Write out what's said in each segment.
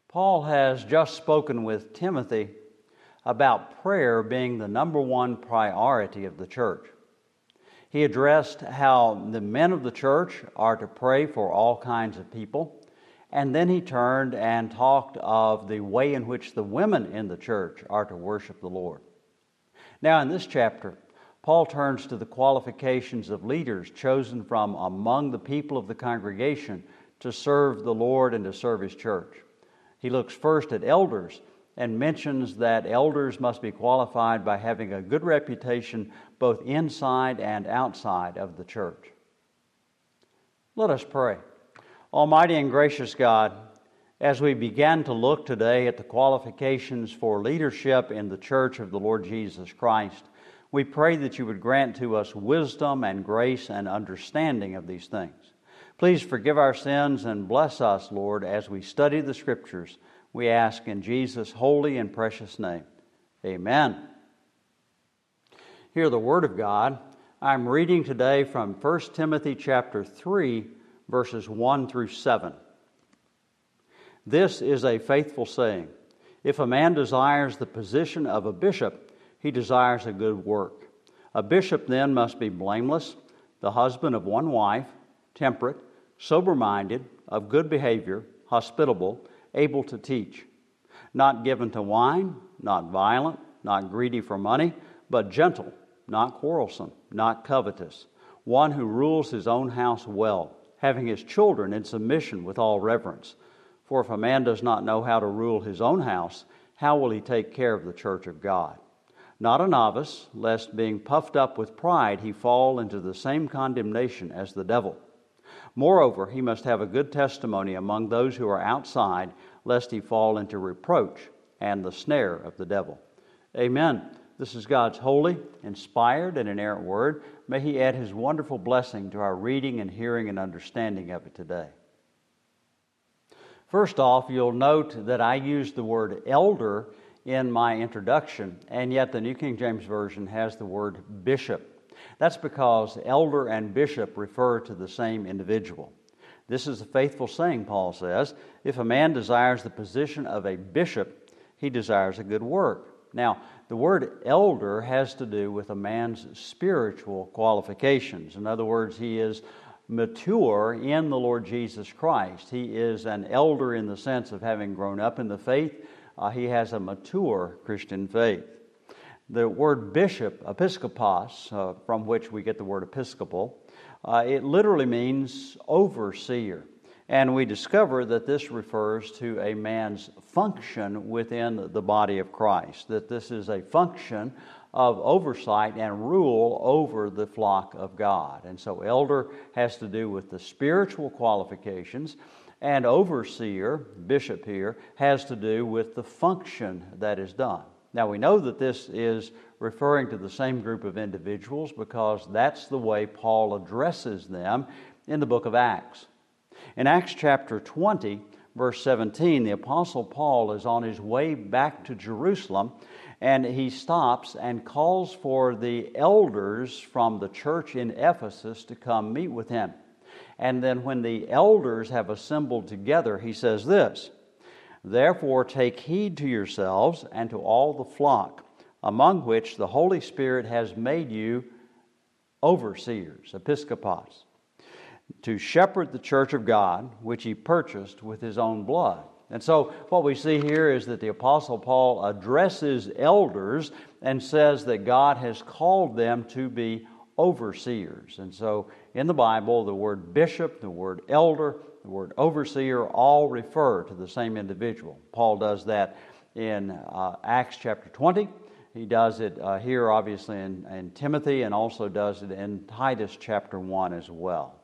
Paul has just spoken with Timothy about prayer being the number one priority of the church. He addressed how the men of the church are to pray for all kinds of people, and then he turned and talked of the way in which the women in the church are to worship the Lord. Now in this chapter, Paul turns to the qualifications of leaders chosen from among the people of the congregation to serve the Lord and to serve His church. He looks first at elders and mentions that elders must be qualified by having a good reputation both inside and outside of the church. Let us pray. Almighty and gracious God, as we begin to look today at the qualifications for leadership in the church of the Lord Jesus Christ, we pray that you would grant to us wisdom and grace and understanding of these things. Please forgive our sins and bless us, Lord, as we study the Scriptures. We ask in Jesus' holy and precious name. Amen. Hear the Word of God. I'm reading today from 1 Timothy chapter 3, verses 1 through 7. This is a faithful saying. If a man desires the position of a bishop, he desires a good work. A bishop then must be blameless, the husband of one wife, temperate, sober-minded, of good behavior, hospitable, able to teach, not given to wine, not violent, not greedy for money, but gentle, not quarrelsome, not covetous, one who rules his own house well, having his children in submission with all reverence. For if a man does not know how to rule his own house, how will he take care of the church of God? Not a novice, lest being puffed up with pride he fall into the same condemnation as the devil. Moreover, he must have a good testimony among those who are outside, lest he fall into reproach and the snare of the devil. Amen. This is God's holy, inspired, and inerrant word. May He add His wonderful blessing to our reading and hearing and understanding of it today. First off, you'll note that I used the word elder in my introduction, and yet the New King James Version has the word bishop. That's because elder and bishop refer to the same individual. This is a faithful saying, Paul says. If a man desires the position of a bishop, he desires a good work. Now, the word elder has to do with a man's spiritual qualifications. In other words, he is mature in the Lord Jesus Christ. He is an elder in the sense of having grown up in the faith. He has a mature Christian faith. The word bishop, episkopos, from which we get the word episcopal, it literally means overseer. And we discover that this refers to a man's function within the body of Christ, that this is a function of oversight and rule over the flock of God. And so elder has to do with the spiritual qualifications, and overseer, bishop here, has to do with the function that is done. Now we know that this is referring to the same group of individuals because that's the way Paul addresses them in the book of Acts. In Acts chapter 20, verse 17, the Apostle Paul is on his way back to Jerusalem, and he stops and calls for the elders from the church in Ephesus to come meet with him. And then when the elders have assembled together, he says this, "Therefore take heed to yourselves and to all the flock, among which the Holy Spirit has made you overseers," episkopos, "to shepherd the church of God, which He purchased with His own blood." And so what we see here is that the Apostle Paul addresses elders and says that God has called them to be overseers. And so in the Bible, the word bishop, the word elder, the word overseer all refer to the same individual. Paul does that in Acts chapter 20. He does it here, obviously, in Timothy, and also does it in Titus chapter 1 as well.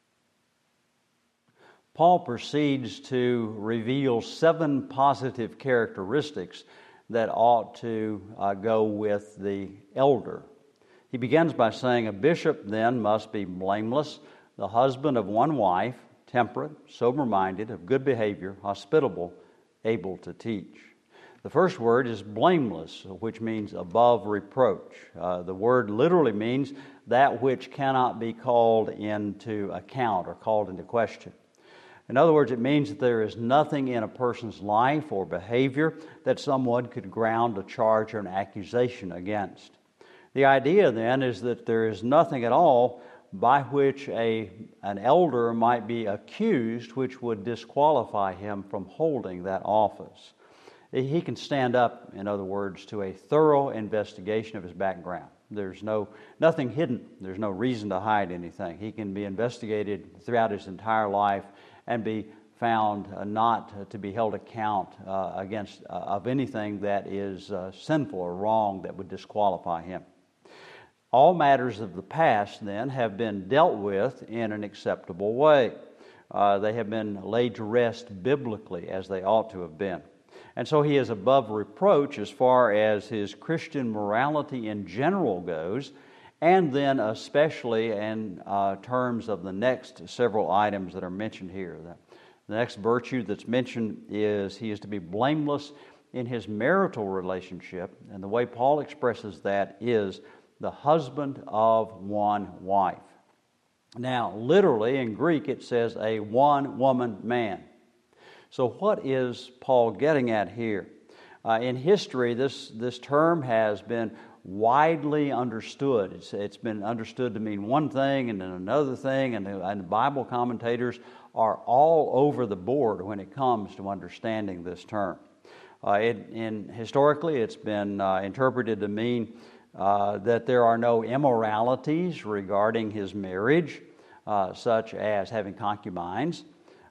Paul proceeds to reveal 7 positive characteristics that ought to go with the elder. He begins by saying, a bishop then must be blameless, the husband of one wife, temperate, sober-minded, of good behavior, hospitable, able to teach. The first word is blameless, which means above reproach. The word literally means that which cannot be called into account or called into question. In other words, it means that there is nothing in a person's life or behavior that someone could ground a charge or an accusation against. The idea then is that there is nothing at all by which an elder might be accused which would disqualify him from holding that office. He can stand up, in other words, to a thorough investigation of his background. There's nothing hidden. There's no reason to hide anything. He can be investigated throughout his entire life and be found not to be held account against of anything that is sinful or wrong that would disqualify him. All matters of the past, then, have been dealt with in an acceptable way. They have been laid to rest biblically, as they ought to have been. And so he is above reproach as far as his Christian morality in general goes, and then especially in terms of the next several items that are mentioned here. The next virtue that's mentioned is he is to be blameless in his marital relationship, and the way Paul expresses that is the husband of one wife. Now, literally in Greek it says a one-woman man. So what is Paul getting at here? In history, this term has been widely understood. It's been understood to mean one thing and then another thing, and the Bible commentators are all over the board when it comes to understanding this term. Historically, it's been interpreted to mean that there are no immoralities regarding his marriage, such as having concubines.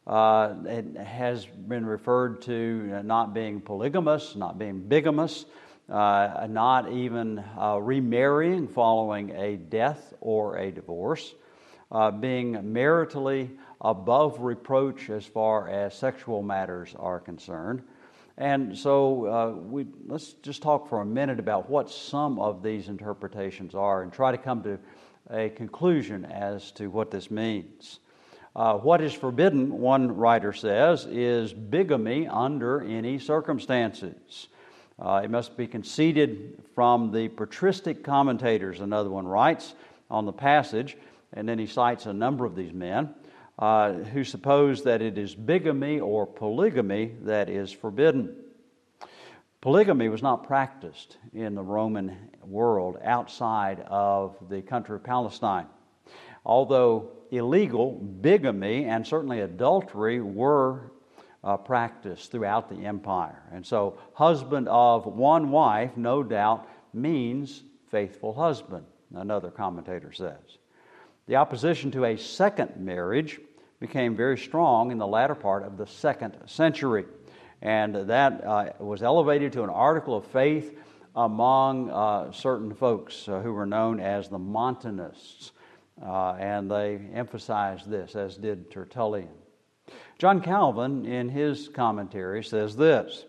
It has been referred to not being polygamous, not being bigamous, not even remarrying following a death or a divorce, being maritally above reproach as far as sexual matters are concerned. And so let's just talk for a minute about what some of these interpretations are and try to come to a conclusion as to what this means. What is forbidden, one writer says, is bigamy under any circumstances. It must be conceded from the patristic commentators, another one writes on the passage, and then he cites a number of these men who suppose that it is bigamy or polygamy that is forbidden. Polygamy was not practiced in the Roman world outside of the country of Palestine. Although illegal, bigamy and certainly adultery were practiced throughout the empire. And so husband of one wife, no doubt, means faithful husband, another commentator says. The opposition to a second marriage became very strong in the latter part of the 2nd century. And that was elevated to an article of faith among certain folks who were known as the Montanists. And they emphasized this, as did Tertullian. John Calvin, in his commentary, says this: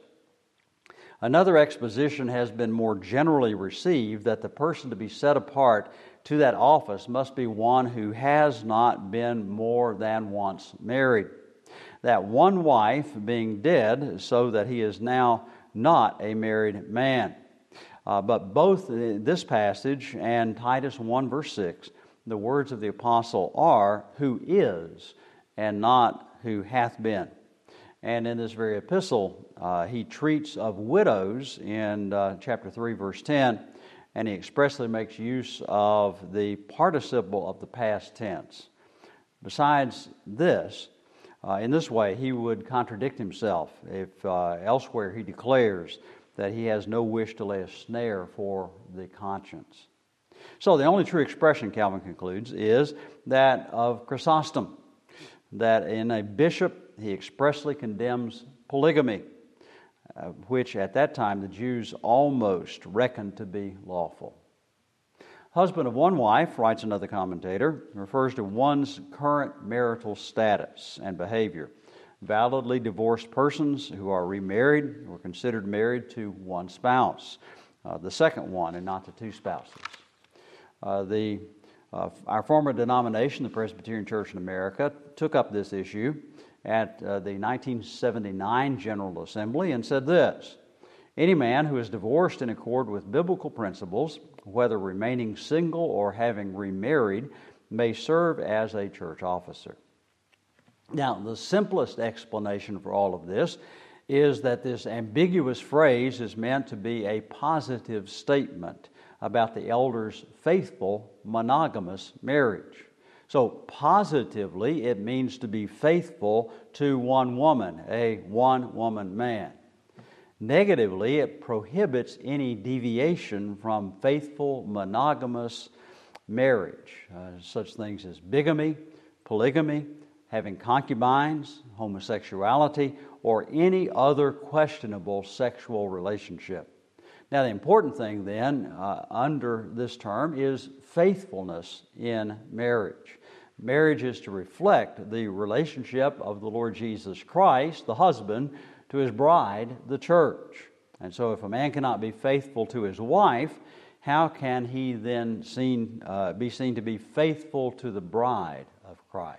another exposition has been more generally received that the person to be set apart to that office must be one who has not been more than once married. That one wife being dead, so that he is now not a married man. But both this passage and Titus 1 verse 6, the words of the apostle are, who is, and not who hath been. And in this very epistle, he treats of widows in chapter 3 verse 10, and he expressly makes use of the participle of the past tense. Besides this, in this way, he would contradict himself if elsewhere he declares that he has no wish to lay a snare for the conscience. So the only true expression, Calvin concludes, is that of Chrysostom, that in a bishop he expressly condemns polygamy, which at that time the Jews almost reckoned to be lawful. Husband of one wife, writes another commentator, refers to one's current marital status and behavior. Validly divorced persons who are remarried were considered married to one spouse, the second one, and not to two spouses. Our former denomination, the Presbyterian Church in America, took up this issue at the 1979 General Assembly and said this: any man who is divorced in accord with biblical principles, whether remaining single or having remarried, may serve as a church officer. Now, the simplest explanation for all of this is that this ambiguous phrase is meant to be a positive statement about the elder's faithful monogamous marriage. So positively, it means to be faithful to one woman, a one-woman man. Negatively, it prohibits any deviation from faithful monogamous marriage, such things as bigamy, polygamy, having concubines, homosexuality, or any other questionable sexual relationship. Now, the important thing then under this term is faithfulness in marriage. Marriage is to reflect the relationship of the Lord Jesus Christ, the husband, to his bride, the church. And so if a man cannot be faithful to his wife, how can he then be seen to be faithful to the bride of Christ?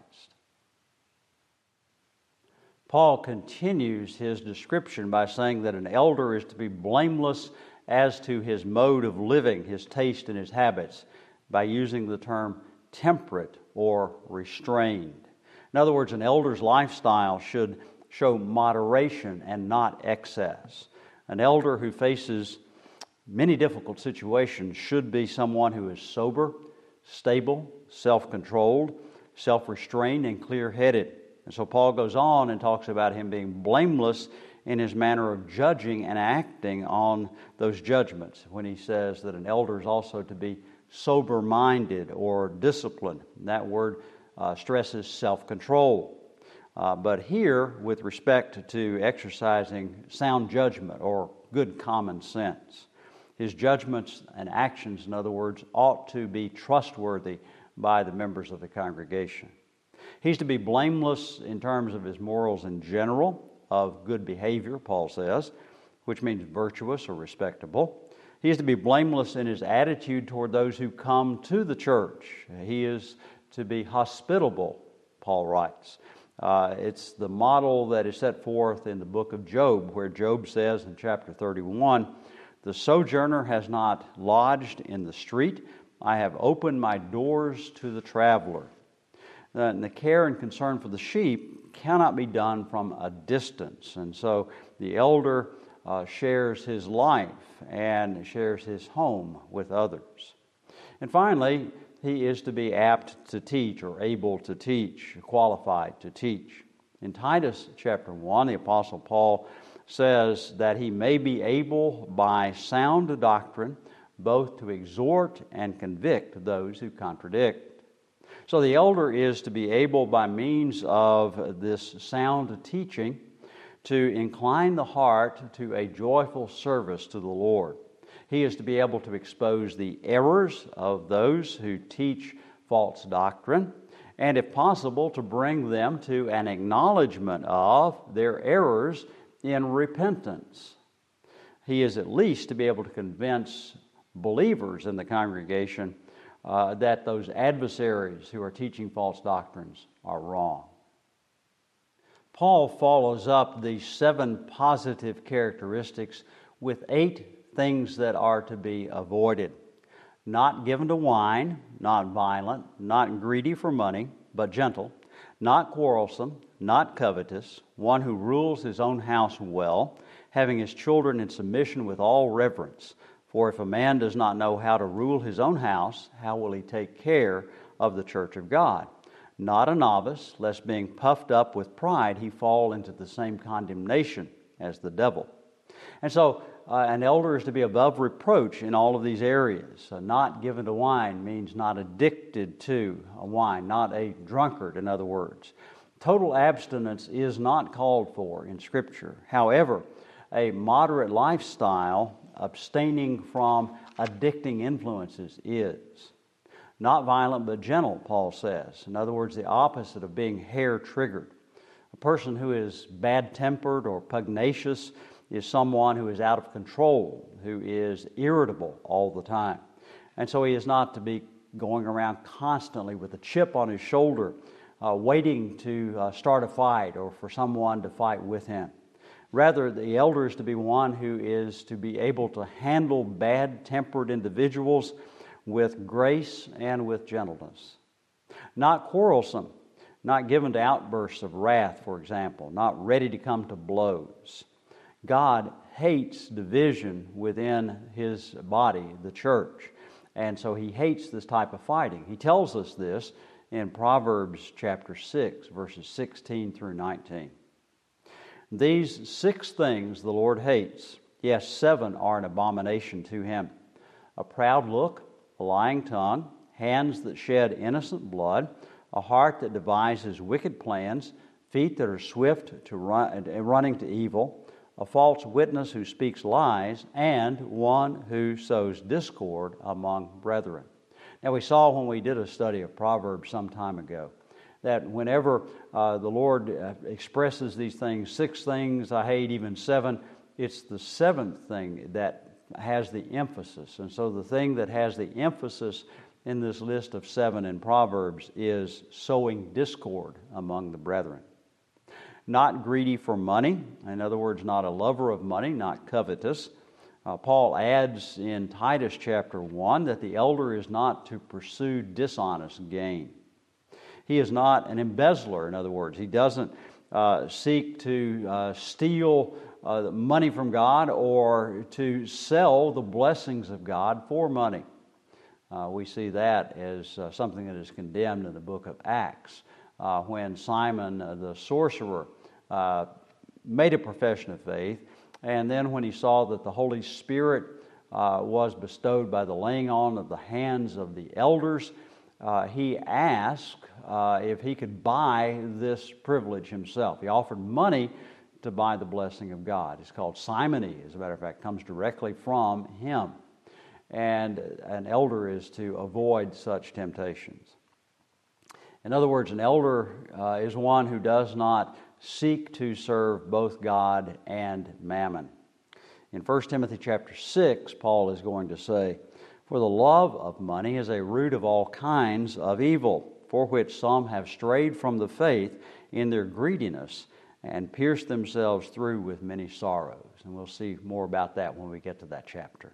Paul continues his description by saying that an elder is to be blameless as to his mode of living, his taste and his habits, by using the term temperate or restrained. In other words, an elder's lifestyle should show moderation and not excess. An elder who faces many difficult situations should be someone who is sober, stable, self-controlled, self-restrained, and clear-headed. And so Paul goes on and talks about him being blameless in his manner of judging and acting on those judgments when he says that an elder is also to be sober-minded or disciplined. That word stresses self-control. But here, with respect to exercising sound judgment or good common sense, his judgments and actions, in other words, ought to be trustworthy by the members of the congregation. He's to be blameless in terms of his morals in general, of good behavior, Paul says, which means virtuous or respectable. He is to be blameless in his attitude toward those who come to the church. He is to be hospitable, Paul writes. It's the model that is set forth in the book of Job, where Job says in chapter 31, "The sojourner has not lodged in the street. I have opened my doors to the traveler." And the care and concern for the sheep cannot be done from a distance. And so the elder shares his life and shares his home with others. And finally, he is to be apt to teach or able to teach, qualified to teach. In Titus chapter 1, the Apostle Paul says that he may be able by sound doctrine both to exhort and convict those who contradict. So the elder is to be able, by means of this sound teaching, to incline the heart to a joyful service to the Lord. He is to be able to expose the errors of those who teach false doctrine, and if possible, to bring them to an acknowledgement of their errors in repentance. He is at least to be able to convince believers in the congregation that those adversaries who are teaching false doctrines are wrong. Paul follows up these 7 positive characteristics with 8 things that are to be avoided. Not given to wine, not violent, not greedy for money, but gentle, not quarrelsome, not covetous, one who rules his own house well, having his children in submission with all reverence. For if a man does not know how to rule his own house, how will he take care of the church of God? Not a novice, lest being puffed up with pride he fall into the same condemnation as the devil. And so an elder is to be above reproach in all of these areas. Not given to wine means not addicted to wine, not a drunkard, in other words. Total abstinence is not called for in Scripture. However, a moderate lifestyle abstaining from addicting influences is. Not violent but gentle, Paul says. In other words, the opposite of being hair-triggered. A person who is bad-tempered or pugnacious is someone who is out of control, who is irritable all the time. And so he is not to be going around constantly with a chip on his shoulder, waiting to start a fight or for someone to fight with him. Rather, the elder is to be one who is to be able to handle bad-tempered individuals with grace and with gentleness. Not quarrelsome not given to outbursts of wrath, for example, not ready to come to blows. God hates division within His body, the church, and so He hates this type of fighting. He tells us this in Proverbs chapter 6, verses 16 through 19. These 6 things the Lord hates. Yes, 7 are an abomination to Him: a proud look, a lying tongue, hands that shed innocent blood, a heart that devises wicked plans, feet that are swift to running to evil, a false witness who speaks lies, and one who sows discord among brethren. Now, we saw when we did a study of Proverbs some time ago that whenever the Lord expresses these things, 6 things I hate, even 7, it's the 7th thing that has the emphasis. And so the thing that has the emphasis in this list of 7 in Proverbs is sowing discord among the brethren. Not greedy for money, in other words, not a lover of money, not covetous. Paul adds in Titus chapter 1 that the elder is not to pursue dishonest gain. He is not an embezzler, in other words. He doesn't seek to steal money from God or to sell the blessings of God for money. We see that as something that is condemned in the book of Acts when Simon the sorcerer made a profession of faith, and then when he saw that the Holy Spirit was bestowed by the laying on of the hands of the elders, he asked if he could buy this privilege himself. He offered money to buy the blessing of God. It's called simony, as a matter of fact, comes directly from him. And an elder is to avoid such temptations. In other words, an elder is one who does not seek to serve both God and mammon. In 1 Timothy chapter 6, Paul is going to say, "For the love of money is a root of all kinds of evil, for which some have strayed from the faith in their greediness and pierced themselves through with many sorrows." And we'll see more about that when we get to that chapter.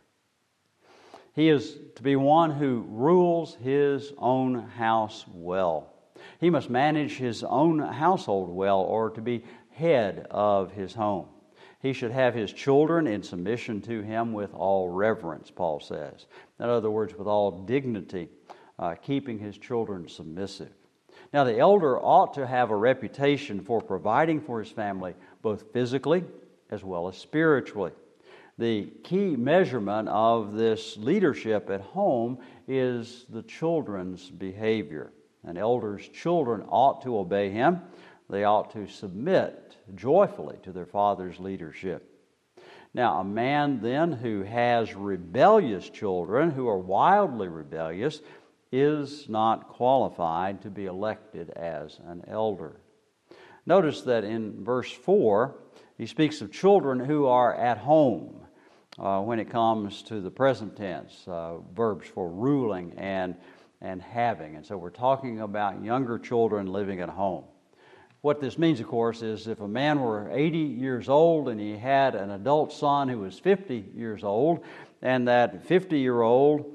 He is to be one who rules his own house well. He must manage his own household well, or to be head of his home. He should have his children in submission to him with all reverence, Paul says. In other words, with all dignity, keeping his children submissive. Now, the elder ought to have a reputation for providing for his family, both physically as well as spiritually. The key measurement of this leadership at home is the children's behavior. An elder's children ought to obey him. They ought to submit joyfully to their father's leadership. Now, a man then who has rebellious children, who are wildly rebellious, is not qualified to be elected as an elder. Notice that in verse 4, he speaks of children who are at home when it comes to the present tense, verbs for ruling and having. And so we're talking about younger children living at home. What this means, of course, is if a man were 80 years old and he had an adult son who was 50 years old, and that 50-year-old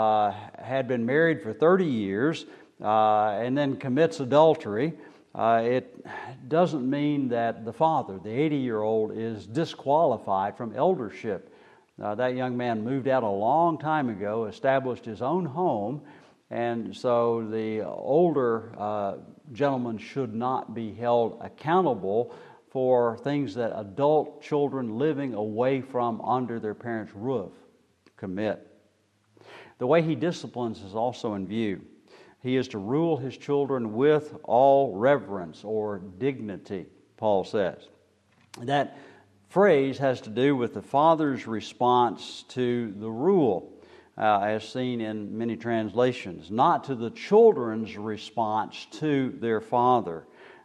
had been married for 30 years and then commits adultery, it doesn't mean that the father, the 80-year-old, is disqualified from eldership. That young man moved out a long time ago, established his own home, and so the older gentleman should not be held accountable for things that adult children living away from under their parents' roof commit. The way he disciplines is also in view. He is to rule his children with all reverence or dignity, Paul says. That phrase has to do with the father's response to the rule, as seen in many translations, not to the children's response to their father.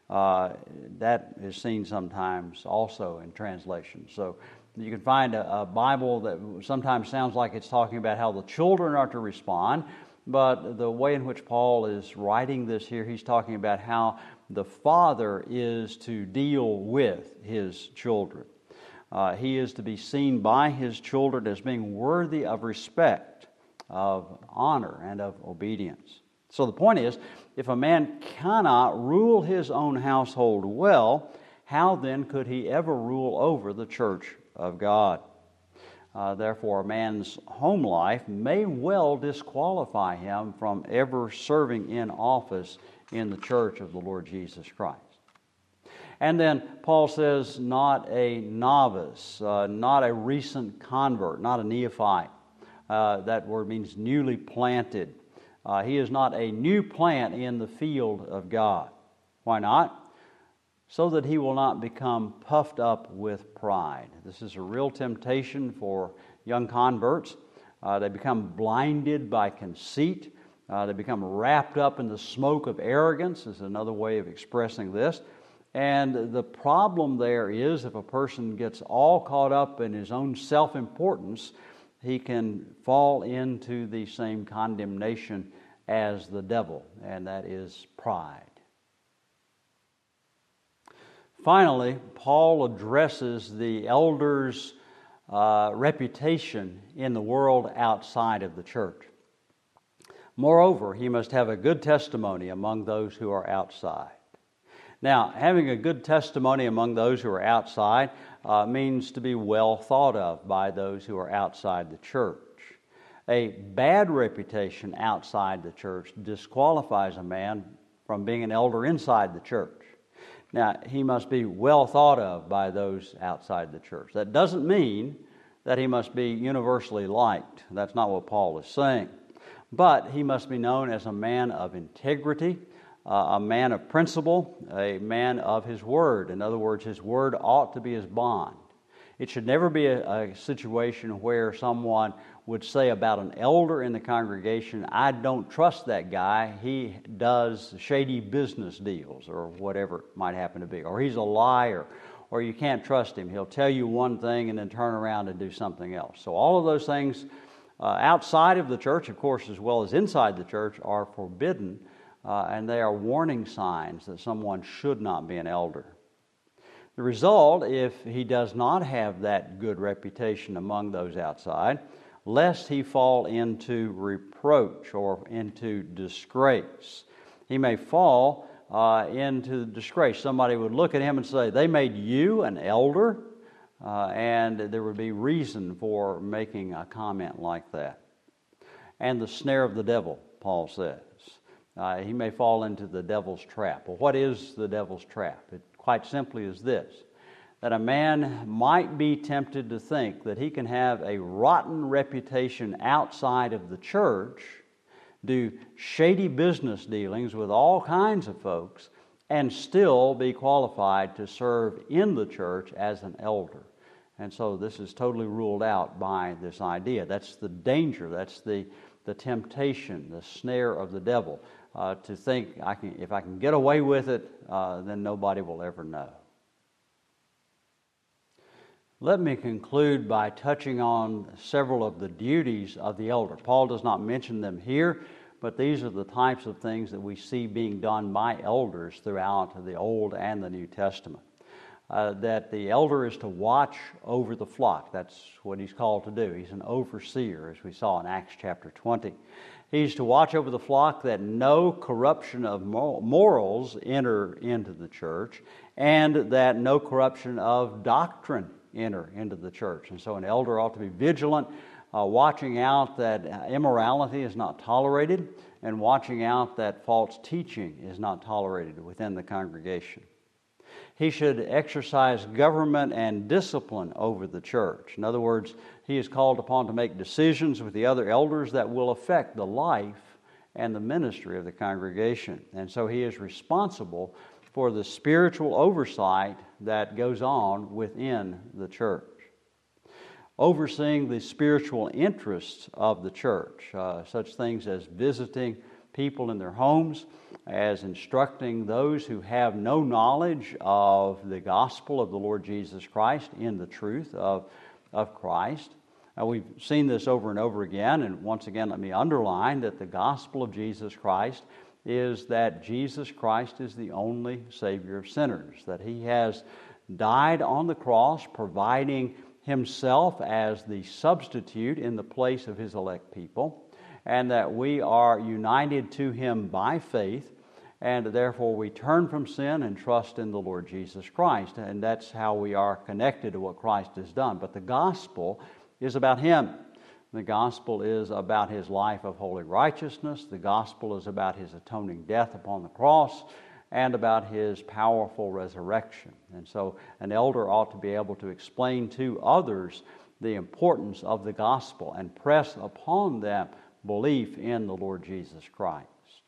That is seen sometimes also in translations. So you can find a Bible that sometimes sounds like it's talking about how the children are to respond, but the way in which Paul is writing this here, he's talking about how the father is to deal with his children. He is to be seen by his children as being worthy of respect, of honor, and of obedience. So the point is, if a man cannot rule his own household well, how then could he ever rule over the church of God? Therefore, a man's home life may well disqualify him from ever serving in office in the church of the Lord Jesus Christ. And then Paul says, not a novice, not a recent convert, not a neophyte. That word means newly planted. He is not a new plant in the field of God. Why not? So that he will not become puffed up with pride. This is a real temptation for young converts. They become blinded by conceit. They become wrapped up in the smoke of arrogance, is another way of expressing this. And the problem there is, if a person gets all caught up in his own self-importance, he can fall into the same condemnation as the devil, and that is pride. Finally, Paul addresses the elder's reputation in the world outside of the church. Moreover, he must have a good testimony among those who are outside. Now, having a good testimony among those who are outside means to be well thought of by those who are outside the church. A bad reputation outside the church disqualifies a man from being an elder inside the church. Now, he must be well thought of by those outside the church. That doesn't mean that he must be universally liked. That's not what Paul is saying. But he must be known as a man of integrity, a man of principle, a man of his word. In other words, his word ought to be his bond. It should never be a situation where someone would say about an elder in the congregation, I don't trust that guy, he does shady business deals, or whatever it might happen to be, or he's a liar, or you can't trust him. He'll tell you one thing and then turn around and do something else. So all of those things outside of the church, of course, as well as inside the church, are forbidden, and they are warning signs that someone should not be an elder. The result, if he does not have that good reputation among those outside, lest he fall into reproach or into disgrace. He may fall into disgrace. Somebody would look at him and say, they made you an elder, and there would be reason for making a comment like that. And the snare of the devil, Paul says. He may fall into the devil's trap. Well, what is the devil's trap? It quite simply is this, that a man might be tempted to think that he can have a rotten reputation outside of the church, do shady business dealings with all kinds of folks, and still be qualified to serve in the church as an elder. And so this is totally ruled out by this idea. That's the danger, that's the temptation, the snare of the devil, to think if I can get away with it, then nobody will ever know. Let me conclude by touching on several of the duties of the elder. Paul does not mention them here, but these are the types of things that we see being done by elders throughout the Old and the New Testament. That the elder is to watch over the flock. That's what he's called to do. He's an overseer, as we saw in Acts chapter 20. He's to watch over the flock that no corruption of morals enter into the church, and that no corruption of doctrine enter into the church. And so an elder ought to be vigilant, watching out that immorality is not tolerated, and watching out that false teaching is not tolerated within the congregation. He should exercise government and discipline over the church. In other words, he is called upon to make decisions with the other elders that will affect the life and the ministry of the congregation. And so he is responsible for the spiritual oversight that goes on within the church. Overseeing the spiritual interests of the church, such things as visiting people in their homes, as instructing those who have no knowledge of the gospel of the Lord Jesus Christ in the truth of Christ. We've seen this over and over again, and once again let me underline that the gospel of Jesus Christ is that Jesus Christ is the only Savior of sinners, that He has died on the cross, providing Himself as the substitute in the place of His elect people, and that we are united to Him by faith, and therefore we turn from sin and trust in the Lord Jesus Christ. And that's how we are connected to what Christ has done. But the gospel is about Him. The gospel is about His life of holy righteousness. The gospel is about His atoning death upon the cross and about His powerful resurrection. And so an elder ought to be able to explain to others the importance of the gospel and press upon them belief in the Lord Jesus Christ.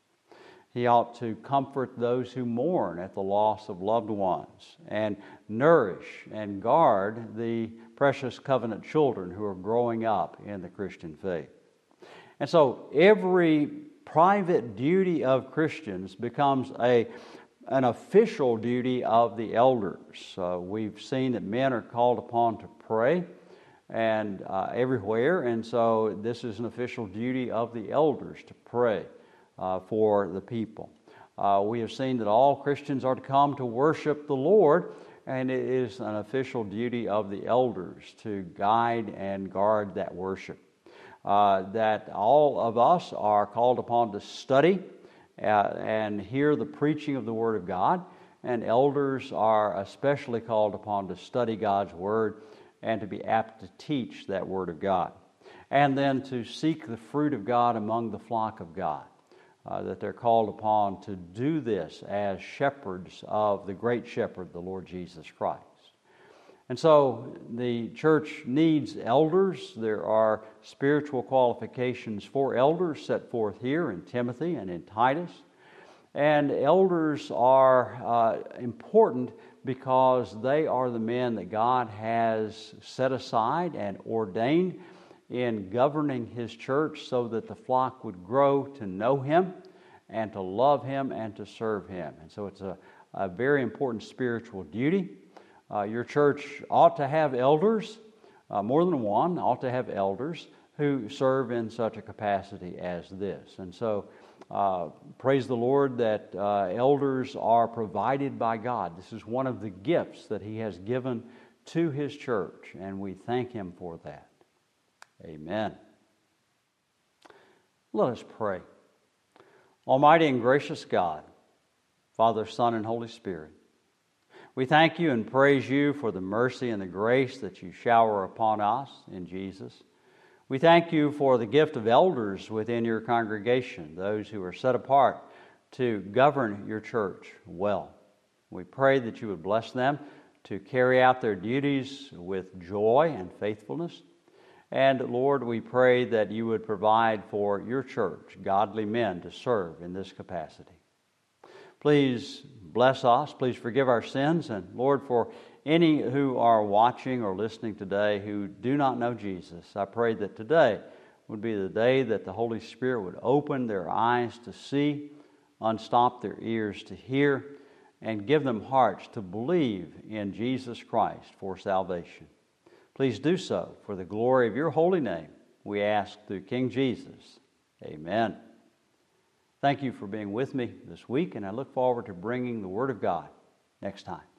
He ought to comfort those who mourn at the loss of loved ones and nourish and guard the precious covenant children who are growing up in the Christian faith. And so every private duty of Christians becomes an official duty of the elders. We've seen that men are called upon to pray and everywhere, and so this is an official duty of the elders to pray for the people. We have seen that all Christians are to come to worship the Lord, and it is an official duty of the elders to guide and guard that worship. That all of us are called upon to study and hear the preaching of the Word of God, and elders are especially called upon to study God's Word and to be apt to teach that Word of God. And then to seek the fruit of God among the flock of God. That they're called upon to do this as shepherds of the great shepherd, the Lord Jesus Christ. And so the church needs elders. There are spiritual qualifications for elders set forth here in Timothy and in Titus. And elders are important because they are the men that God has set aside and ordained in governing His church so that the flock would grow to know Him and to love Him and to serve Him. And so it's a very important spiritual duty. Your church ought to have elders, more than one, ought to have elders who serve in such a capacity as this. And so praise the Lord that elders are provided by God. This is one of the gifts that He has given to His church, and we thank Him for that. Amen. Let us pray. Almighty and gracious God, Father, Son, and Holy Spirit, we thank You and praise You for the mercy and the grace that You shower upon us in Jesus. We thank You for the gift of elders within Your congregation, those who are set apart to govern Your church well. We pray that You would bless them to carry out their duties with joy and faithfulness. And Lord, we pray that You would provide for Your church godly men to serve in this capacity. Please bless us. Please forgive our sins. And Lord, for any who are watching or listening today who do not know Jesus, I pray that today would be the day that the Holy Spirit would open their eyes to see, unstop their ears to hear, and give them hearts to believe in Jesus Christ for salvation. Please do so for the glory of Your holy name, we ask through King Jesus. Amen. Thank you for being with me this week, and I look forward to bringing the Word of God next time.